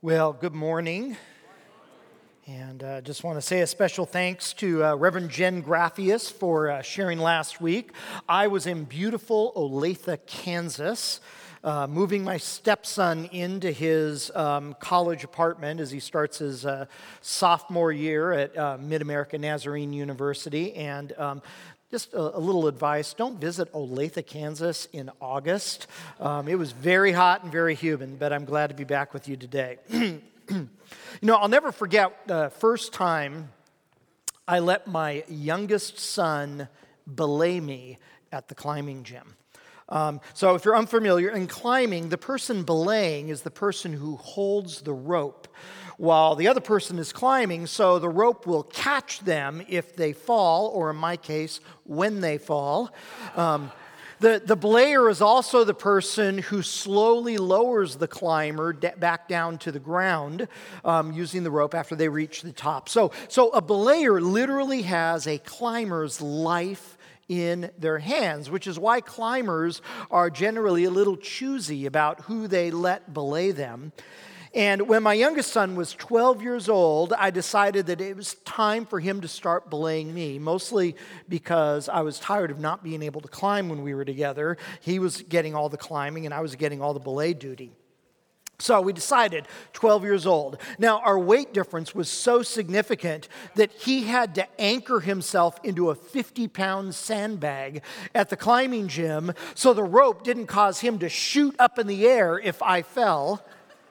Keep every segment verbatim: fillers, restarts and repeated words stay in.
Well, good morning. And uh, just want to say a special thanks to uh, Reverend Jen Graffius for uh, sharing last week. I was in beautiful Olathe, Kansas, uh, moving my stepson into his um, college apartment as he starts his uh, sophomore year at uh, Mid-America Nazarene University. And um, Just a, a little advice, don't visit Olathe, Kansas in August. Um, it was very hot and very humid, but I'm glad to be back with you today. You know, I'll never forget the first time I let my youngest son belay me at the climbing gym. Um, so if you're unfamiliar, in climbing, the person belaying is the person who holds the rope while the other person is climbing, so the rope will catch them if they fall, or in my case, when they fall. Um, the, the belayer is also the person who slowly lowers the climber d- back down to the ground um, using the rope after they reach the top. So, so a belayer literally has a climber's life in their hands, which is why climbers are generally a little choosy about who they let belay them. And when my youngest son was twelve years old, I decided that it was time for him to start belaying me, mostly because I was tired of not being able to climb when we were together. He was getting all the climbing, and I was getting all the belay duty. So we decided, twelve years old. Now, our weight difference was so significant that he had to anchor himself into a fifty-pound sandbag at the climbing gym so the rope didn't cause him to shoot up in the air if I fell.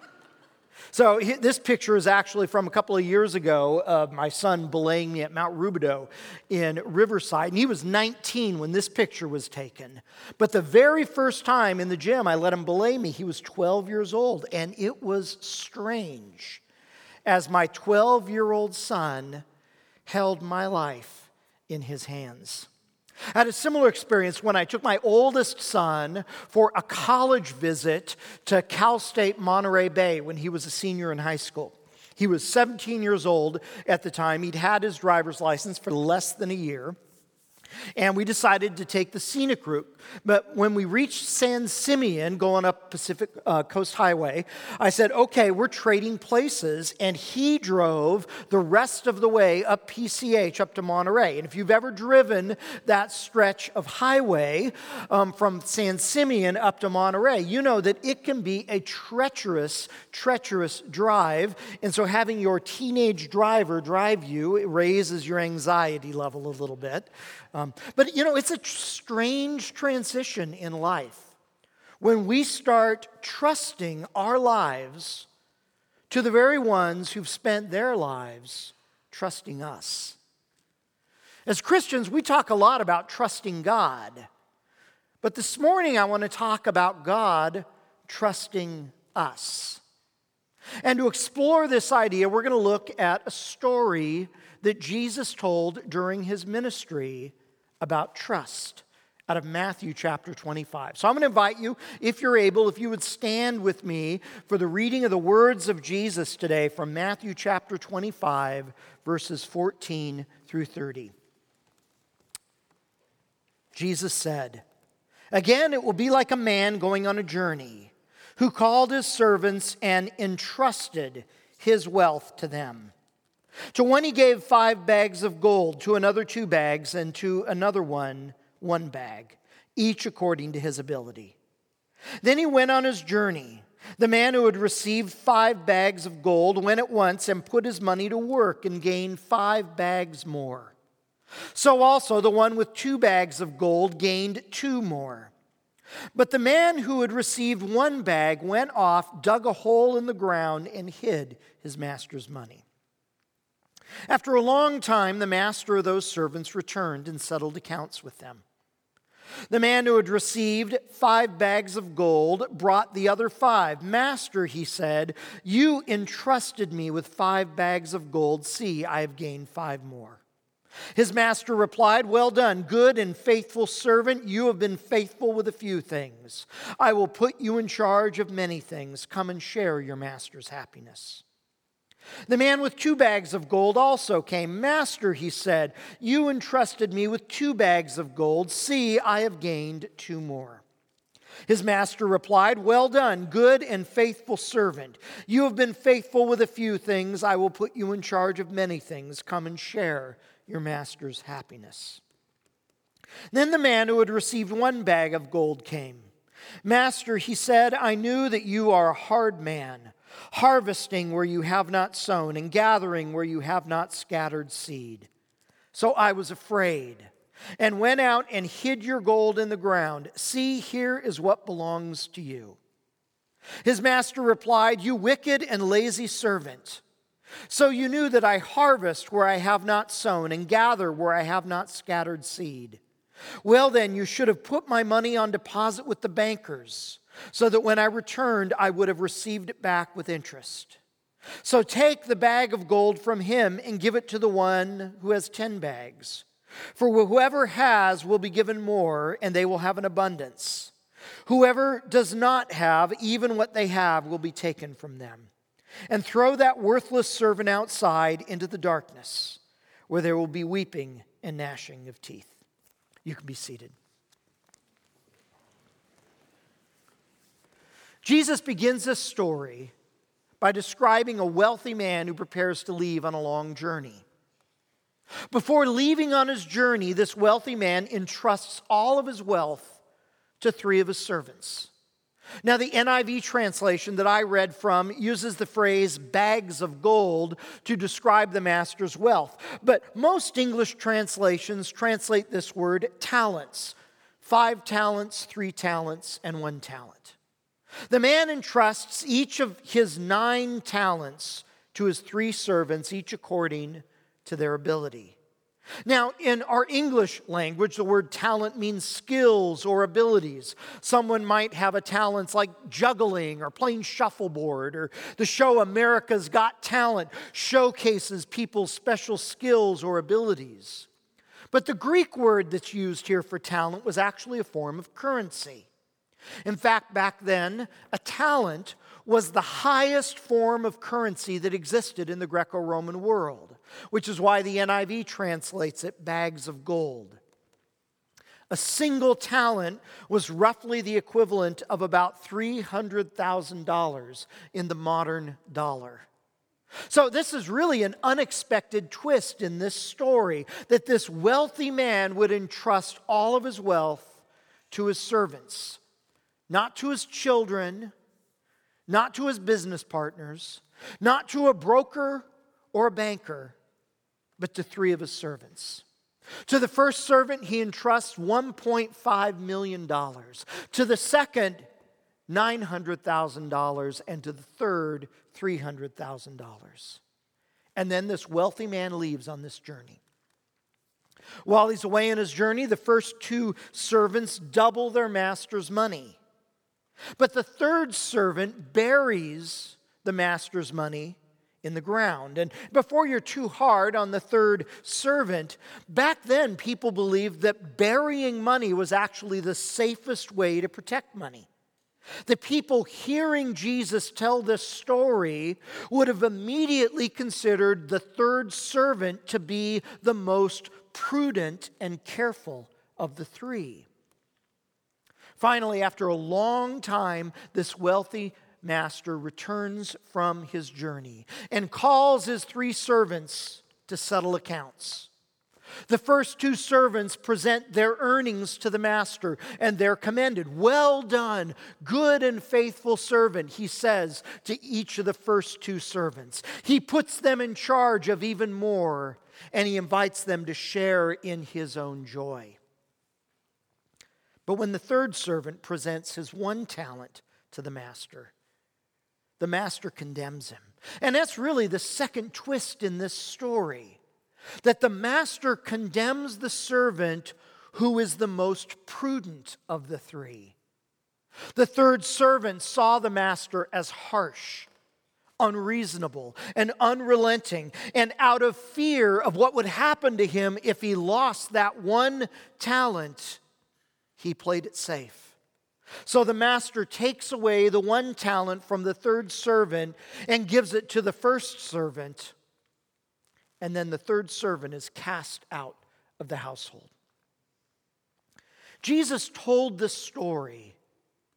So this picture is actually from a couple of years ago of my son belaying me at Mount Rubidoux in Riverside. And he was nineteen when this picture was taken. But the very first time in the gym I let him belay me, he was twelve years old. And it was strange as my twelve-year-old son held my life in his hands. I had a similar experience when I took my oldest son for a college visit to Cal State Monterey Bay when he was a senior in high school. He was seventeen years old at the time. He'd had his driver's license for less than a year. And we decided to take the scenic route. But when we reached San Simeon, going up Pacific uh, Coast Highway, I said, okay, we're trading places. And he drove the rest of the way up P C H, up to Monterey. And if you've ever driven that stretch of highway um, from San Simeon up to Monterey, you know that it can be a treacherous, treacherous drive. And so having your teenage driver drive you, it raises your anxiety level a little bit. Um, but, you know, it's a tr- strange transition in life when we start trusting our lives to the very ones who've spent their lives trusting us. As Christians, we talk a lot about trusting God. But this morning, I want to talk about God trusting us. And to explore this idea, we're going to look at a story that Jesus told during his ministry about trust out of Matthew chapter twenty-five. So I'm going to invite you, if you're able, if you would stand with me for the reading of the words of Jesus today from Matthew chapter twenty-five, verses fourteen through thirty. Jesus said, "Again, it will be like a man going on a journey who called his servants and entrusted his wealth to them. To one he gave five bags of gold, to another two bags, and to another one one bag, each according to his ability. Then he went on his journey. The man who had received five bags of gold went at once and put his money to work and gained five bags more. So also the one with two bags of gold gained two more. But the man who had received one bag went off, dug a hole in the ground, and hid his master's money. After a long time, the master of those servants returned and settled accounts with them. The man who had received five bags of gold brought the other five. 'Master,' he said, 'you entrusted me with five bags of gold. See, I have gained five more.' His master replied, 'Well done, good and faithful servant. You have been faithful with a few things. I will put you in charge of many things. Come and share your master's happiness.' The man with two bags of gold also came. 'Master,' he said, 'you entrusted me with two bags of gold. See, I have gained two more.' His master replied, "Well done, good and faithful servant. You have been faithful with a few things. I will put you in charge of many things. Come and share your master's happiness." Then the man who had received one bag of gold came. "Master," he said, "I knew that you are a hard man, harvesting where you have not sown and gathering where you have not scattered seed. So I was afraid and went out and hid your gold in the ground. See, here is what belongs to you." His master replied, "You wicked and lazy servant. So you knew that I harvest where I have not sown and gather where I have not scattered seed. Well then, you should have put my money on deposit with the bankers, so that when I returned, I would have received it back with interest. So take the bag of gold from him and give it to the one who has ten bags. For whoever has will be given more, and they will have an abundance. Whoever does not have, even what they have will be taken from them. And throw that worthless servant outside into the darkness, where there will be weeping and gnashing of teeth." You can be seated. Jesus begins this story by describing a wealthy man who prepares to leave on a long journey. Before leaving on his journey, this wealthy man entrusts all of his wealth to three of his servants. Now, the N I V translation that I read from uses the phrase bags of gold to describe the master's wealth. But most English translations translate this word talents. Five talents, three talents, and one talent. The man entrusts each of his nine talents to his three servants, each according to their ability. Now, in our English language, the word talent means skills or abilities. Someone might have a talent like juggling or playing shuffleboard, or the show America's Got Talent showcases people's special skills or abilities. But the Greek word that's used here for talent was actually a form of currency. In fact, back then, a talent was the highest form of currency that existed in the Greco-Roman world, which is why the N I V translates it bags of gold. A single talent was roughly the equivalent of about three hundred thousand dollars in the modern dollar. So this is really an unexpected twist in this story, that this wealthy man would entrust all of his wealth to his servants, not to his children, not to his business partners, not to a broker or a banker, but to three of his servants. To the first servant, he entrusts one point five million dollars. To the second, nine hundred thousand dollars. And to the third, three hundred thousand dollars. And then this wealthy man leaves on this journey. While he's away on his journey, the first two servants double their master's money. But the third servant buries the master's money in the ground. And before you're too hard on the third servant, back then people believed that burying money was actually the safest way to protect money. The people hearing Jesus tell this story would have immediately considered the third servant to be the most prudent and careful of the three. Finally, after a long time, this wealthy master returns from his journey and calls his three servants to settle accounts. The first two servants present their earnings to the master, and they're commended. "Well done, good and faithful servant," he says to each of the first two servants. He puts them in charge of even more, and he invites them to share in his own joy. But when the third servant presents his one talent to the master, the master condemns him. And that's really the second twist in this story, that the master condemns the servant who is the most prudent of the three. The third servant saw the master as harsh, unreasonable, and unrelenting, and out of fear of what would happen to him if he lost that one talent, he played it safe. So the master takes away the one talent from the third servant and gives it to the first servant. And then the third servant is cast out of the household. Jesus told this story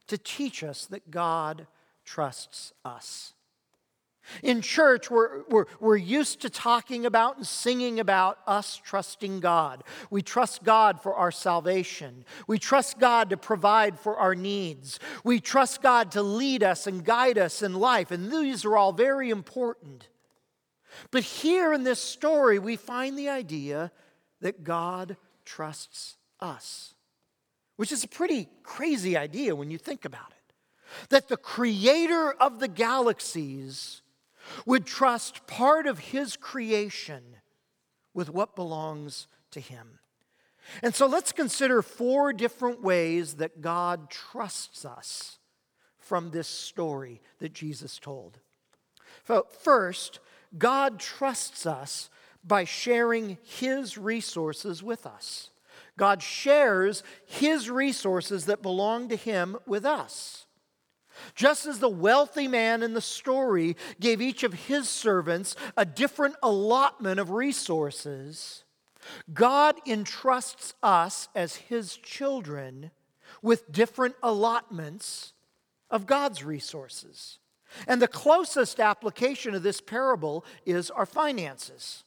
to teach us that God trusts us. In church, we're, we're, we're used to talking about and singing about us trusting God. We trust God for our salvation. We trust God to provide for our needs. We trust God to lead us and guide us in life. And these are all very important. But here in this story, we find the idea that God trusts us, which is a pretty crazy idea when you think about it. That the creator of the galaxies would trust part of his creation with what belongs to him. And so let's consider four different ways that God trusts us from this story that Jesus told. First, God trusts us by sharing his resources with us. God shares his resources that belong to him with us. Just as the wealthy man in the story gave each of his servants a different allotment of resources, God entrusts us as his children with different allotments of God's resources. And the closest application of this parable is our finances.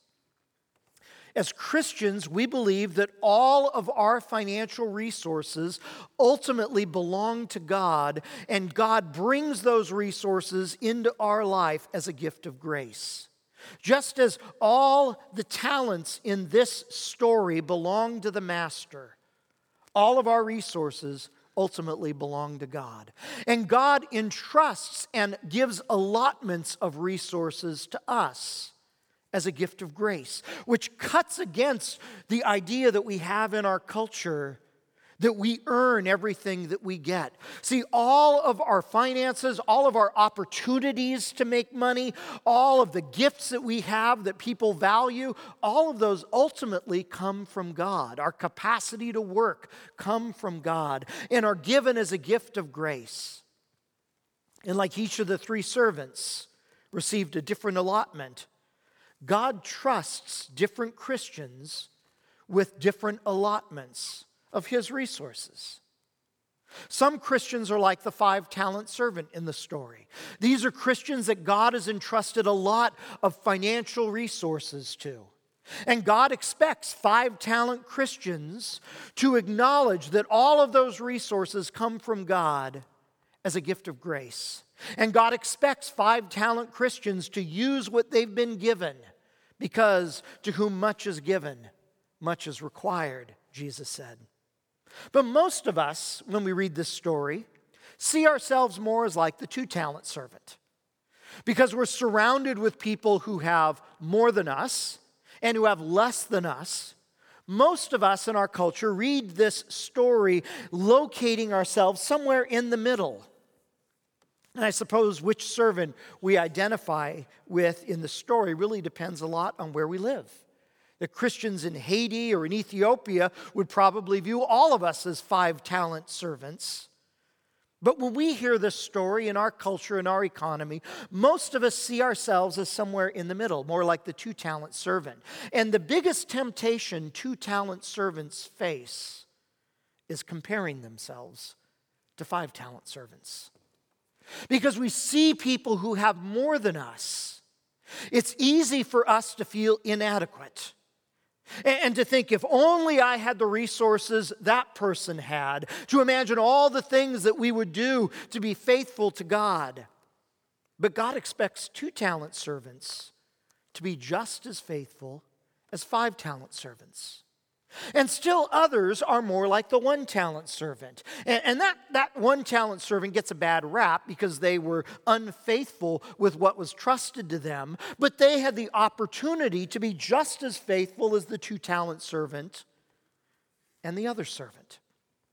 As Christians, we believe that all of our financial resources ultimately belong to God, and God brings those resources into our life as a gift of grace. Just as all the talents in this story belong to the master, all of our resources ultimately belong to God. And God entrusts and gives allotments of resources to us as a gift of grace, which cuts against the idea that we have in our culture that we earn everything that we get. See, all of our finances, all of our opportunities to make money, all of the gifts that we have that people value, all of those ultimately come from God. Our capacity to work come from God and are given as a gift of grace. And like each of the three servants received a different allotment, God trusts different Christians with different allotments of his resources. Some Christians are like the five-talent servant in the story. These are Christians that God has entrusted a lot of financial resources to. And God expects five-talent Christians to acknowledge that all of those resources come from God as a gift of grace. And God expects five-talent Christians to use what they've been given, because to whom much is given, much is required, Jesus said. But most of us, when we read this story, see ourselves more as like the two-talent servant, because we're surrounded with people who have more than us and who have less than us. Most of us in our culture read this story locating ourselves somewhere in the middle. And I suppose which servant we identify with in the story really depends a lot on where we live. The Christians in Haiti or in Ethiopia would probably view all of us as five-talent servants. But when we hear this story in our culture and our economy, most of us see ourselves as somewhere in the middle, more like the two-talent servant. And the biggest temptation two-talent servants face is comparing themselves to five-talent servants. Because we see people who have more than us, it's easy for us to feel inadequate and to think, if only I had the resources that person had, to imagine all the things that we would do to be faithful to God. But God expects two-talent servants to be just as faithful as five-talent servants. And still others are more like the one-talent servant. And, and that, that one-talent servant gets a bad rap because they were unfaithful with what was trusted to them. But they had the opportunity to be just as faithful as the two-talent servant and the other servant.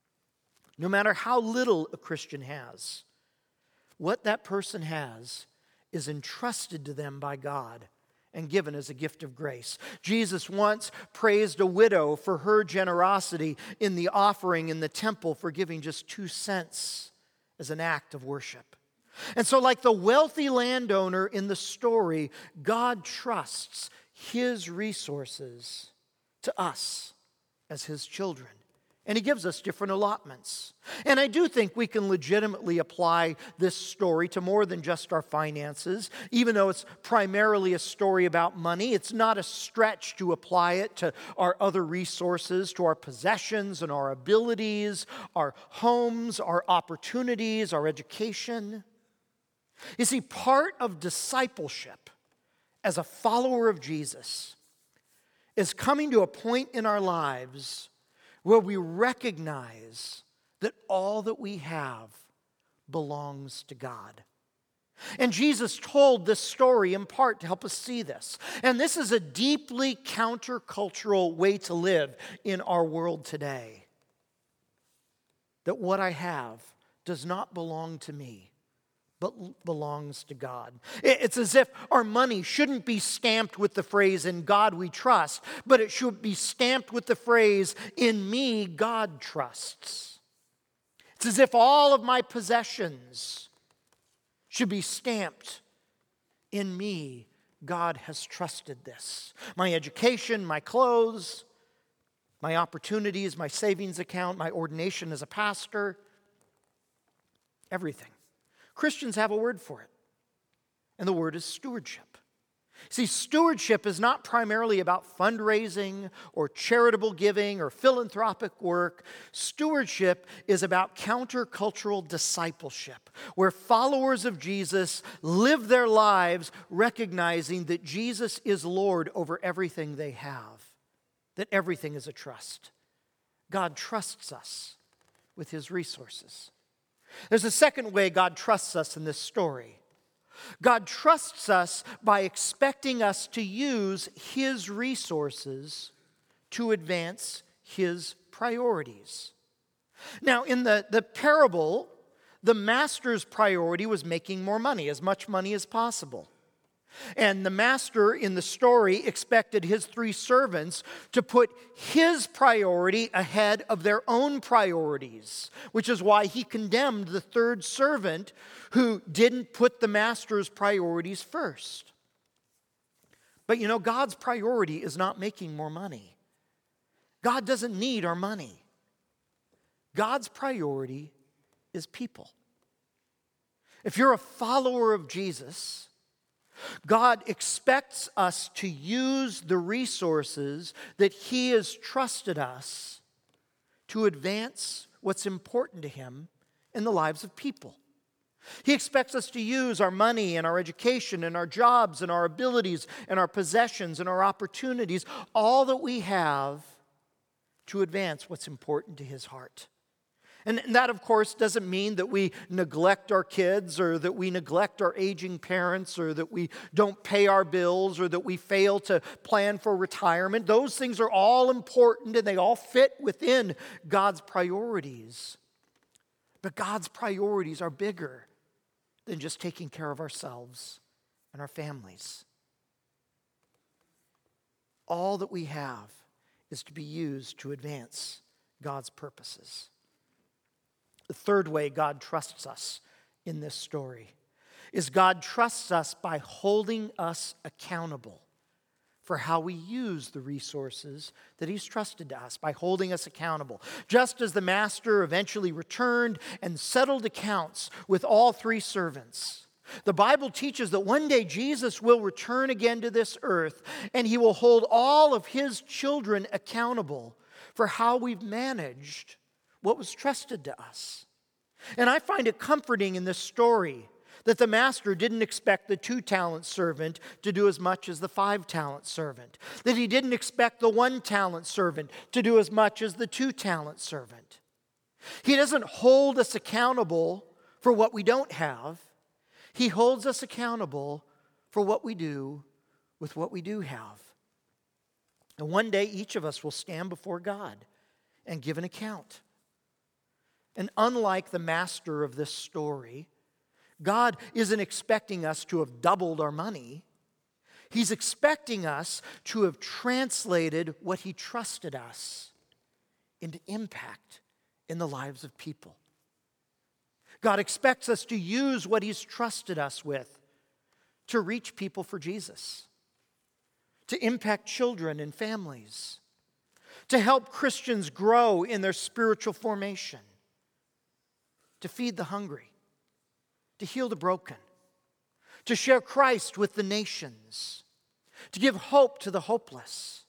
No matter how little a Christian has, what that person has is entrusted to them by God and given as a gift of grace. Jesus once praised a widow for her generosity in the offering in the temple for giving just two cents as an act of worship. And so, like the wealthy landowner in the story, God trusts his resources to us as his children And he gives us different allotments. And I do think we can legitimately apply this story to more than just our finances. Even though it's primarily a story about money, it's not a stretch to apply it to our other resources, to our possessions and our abilities, our homes, our opportunities, our education. You see, part of discipleship as a follower of Jesus is coming to a point in our lives where we recognize that all that we have belongs to God. And Jesus told this story in part to help us see this. And this is a deeply countercultural way to live in our world today. That what I have does not belong to me, but belongs to God. It's as if our money shouldn't be stamped with the phrase, "In God we trust," but it should be stamped with the phrase, "In me God trusts." It's as if all of my possessions should be stamped, "In me God has trusted this." My education, my clothes, my opportunities, my savings account, my ordination as a pastor, everything. Christians have a word for it, and the word is stewardship. See, stewardship is not primarily about fundraising or charitable giving or philanthropic work. Stewardship is about countercultural discipleship, where followers of Jesus live their lives recognizing that Jesus is Lord over everything they have, that everything is a trust. God trusts us with his resources. There's a second way God trusts us in this story. God trusts us by expecting us to use his resources to advance his priorities. Now, in the, the parable, the master's priority was making more money, as much money as possible. And the master in the story expected his three servants to put his priority ahead of their own priorities, which is why he condemned the third servant who didn't put the master's priorities first. But you know, God's priority is not making more money. God doesn't need our money. God's priority is people. If you're a follower of Jesus, God expects us to use the resources that he has trusted us to advance what's important to him in the lives of people. He expects us to use our money and our education and our jobs and our abilities and our possessions and our opportunities, all that we have, to advance what's important to his heart. And that, of course, doesn't mean that we neglect our kids or that we neglect our aging parents or that we don't pay our bills or that we fail to plan for retirement. Those things are all important and they all fit within God's priorities. But God's priorities are bigger than just taking care of ourselves and our families. All that we have is to be used to advance God's purposes. The third way God trusts us in this story is God trusts us by holding us accountable for how we use the resources that he's trusted to us, by holding us accountable. Just as the master eventually returned and settled accounts with all three servants, the Bible teaches that one day Jesus will return again to this earth and he will hold all of his children accountable for how we've managed what was trusted to us. And I find it comforting in this story that the master didn't expect the two-talent servant to do as much as the five-talent servant, that he didn't expect the one-talent servant to do as much as the two-talent servant. He doesn't hold us accountable for what we don't have. He holds us accountable for what we do with what we do have. And one day each of us will stand before God and give an account. And unlike the master of this story, God isn't expecting us to have doubled our money. He's expecting us to have translated what he trusted us into impact in the lives of people. God expects us to use what he's trusted us with to reach people for Jesus, to impact children and families, to help Christians grow in their spiritual formation, to feed the hungry, to heal the broken, to share Christ with the nations, to give hope to the hopeless.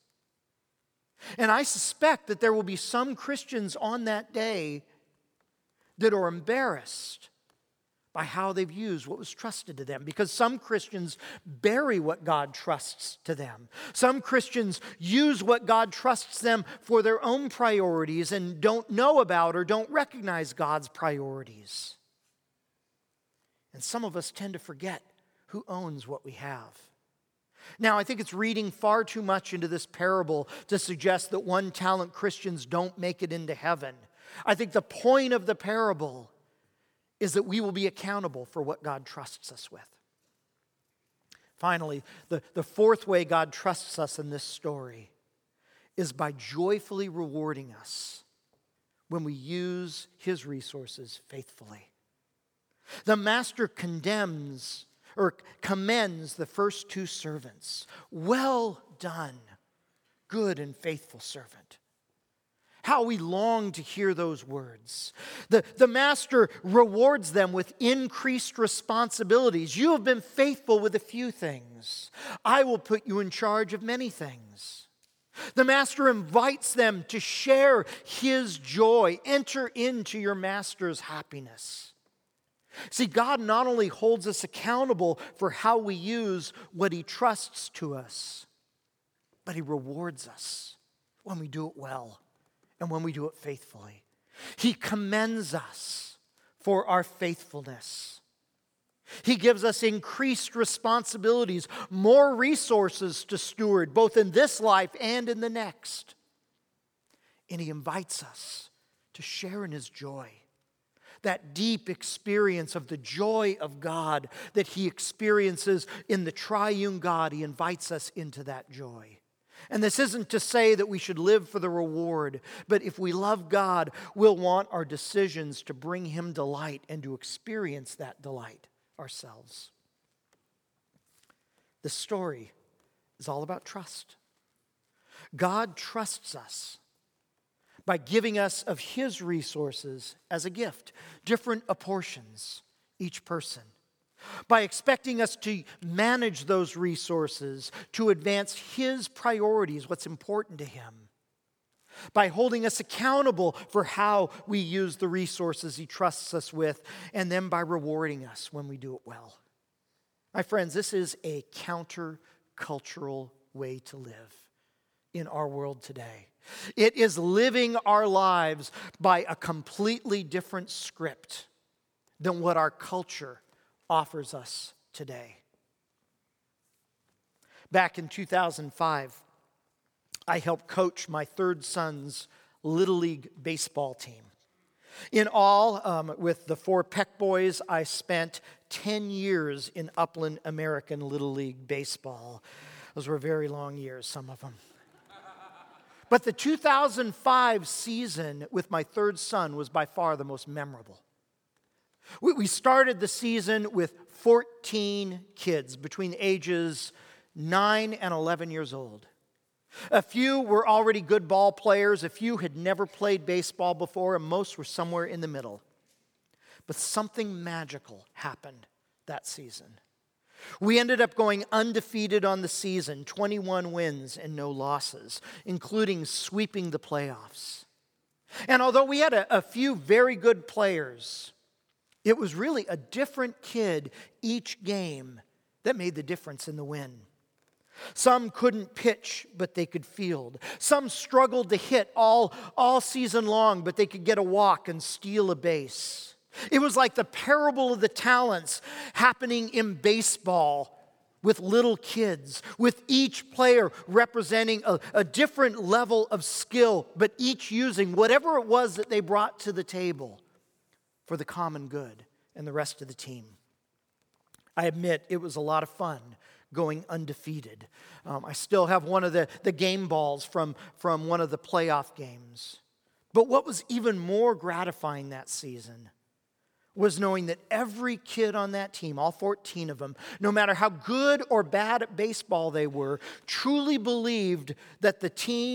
And I suspect that there will be some Christians on that day that are embarrassed by how they've used what was trusted to them. Because some Christians bury what God trusts to them. Some Christians use what God trusts them for their own priorities and don't know about or don't recognize God's priorities. And some of us tend to forget who owns what we have. Now, I think it's reading far too much into this parable to suggest that one-talent Christians don't make it into heaven. I think the point of the parable is that we will be accountable for what God trusts us with. Finally, the, the fourth way God trusts us in this story is by joyfully rewarding us when we use His resources faithfully. The master condemns or commends the first two servants. Well done, good and faithful servant. How we long to hear those words. The, the master rewards them with increased responsibilities. You have been faithful with a few things. I will put you in charge of many things. The master invites them to share his joy. Enter into your master's happiness. See, God not only holds us accountable for how we use what He trusts to us, but He rewards us when we do it well. And when we do it faithfully. He commends us for our faithfulness. He gives us increased responsibilities, more resources to steward, both in this life and in the next. And He invites us to share in His joy. That deep experience of the joy of God that He experiences in the triune God, He invites us into that joy. And this isn't to say that we should live for the reward, but if we love God, we'll want our decisions to bring Him delight and to experience that delight ourselves. The story is all about trust. God trusts us by giving us of His resources as a gift, different apportions, each person. By expecting us to manage those resources to advance His priorities, what's important to Him. By holding us accountable for how we use the resources He trusts us with, and then by rewarding us when we do it well. My friends, this is a counter-cultural way to live in our world today. It is living our lives by a completely different script than what our culture offers us today. Back in two thousand five, I helped coach my third son's Little League baseball team. In all, um, with the four Peck boys, I spent ten years in Upland American Little League baseball. Those were very long years, some of them. But the two thousand five season with my third son was by far the most memorable. We started the season with fourteen kids between the ages nine and eleven years old. A few were already good ball players, a few had never played baseball before, and most were somewhere in the middle. But something magical happened that season. We ended up going undefeated on the season, twenty-one wins and no losses, including sweeping the playoffs. And although we had a, a few very good players, it was really a different kid each game that made the difference in the win. Some couldn't pitch, but they could field. Some struggled to hit all, all season long, but they could get a walk and steal a base. It was like the parable of the talents happening in baseball with little kids, with each player representing a, a different level of skill, but each using whatever it was that they brought to the table for the common good and the rest of the team. I admit it was a lot of fun going undefeated. Um, I still have one of the, the game balls from, from one of the playoff games. But what was even more gratifying that season was knowing that every kid on that team, all fourteen of them, no matter how good or bad at baseball they were, truly believed that the team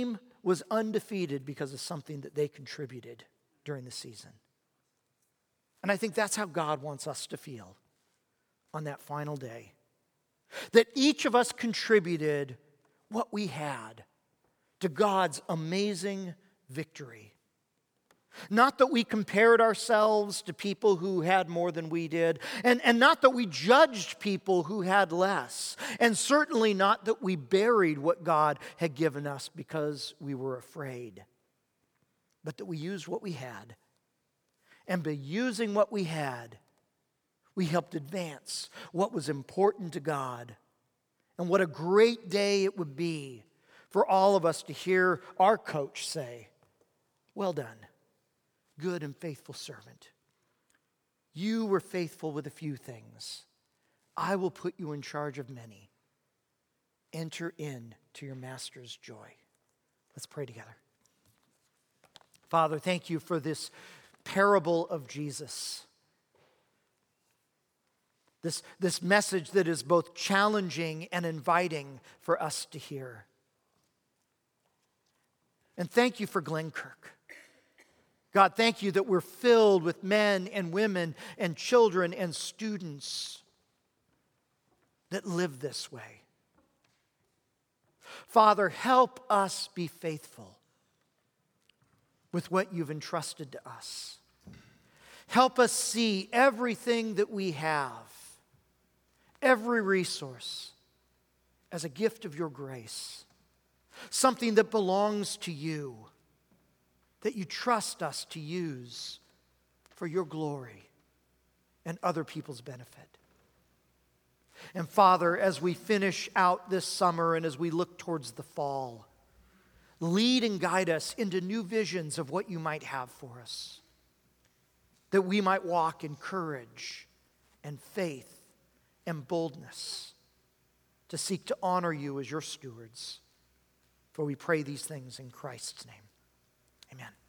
was undefeated because of something that they contributed during the season. And I think that's how God wants us to feel on that final day. That each of us contributed what we had to God's amazing victory. Not that we compared ourselves to people who had more than we did, and, and not that we judged people who had less, and certainly not that we buried what God had given us because we were afraid, but that we used what we had. And by using what we had, we helped advance what was important to God. And what a great day it would be for all of us to hear our coach say, "Well done, good and faithful servant. You were faithful with a few things. I will put you in charge of many. Enter into your master's joy." Let's pray together. Father, thank you for this parable of Jesus. This, this message that is both challenging and inviting for us to hear. And thank you for Glenkirk. God, thank you that we're filled with men and women and children and students that live this way. Father, help us be faithful with what you've entrusted to us. Help us see everything that we have, every resource, as a gift of your grace, something that belongs to you, that you trust us to use for your glory and other people's benefit. And Father, as we finish out this summer and as we look towards the fall, lead and guide us into new visions of what you might have for us, that we might walk in courage and faith and boldness to seek to honor you as your stewards. For we pray these things in Christ's name. Amen.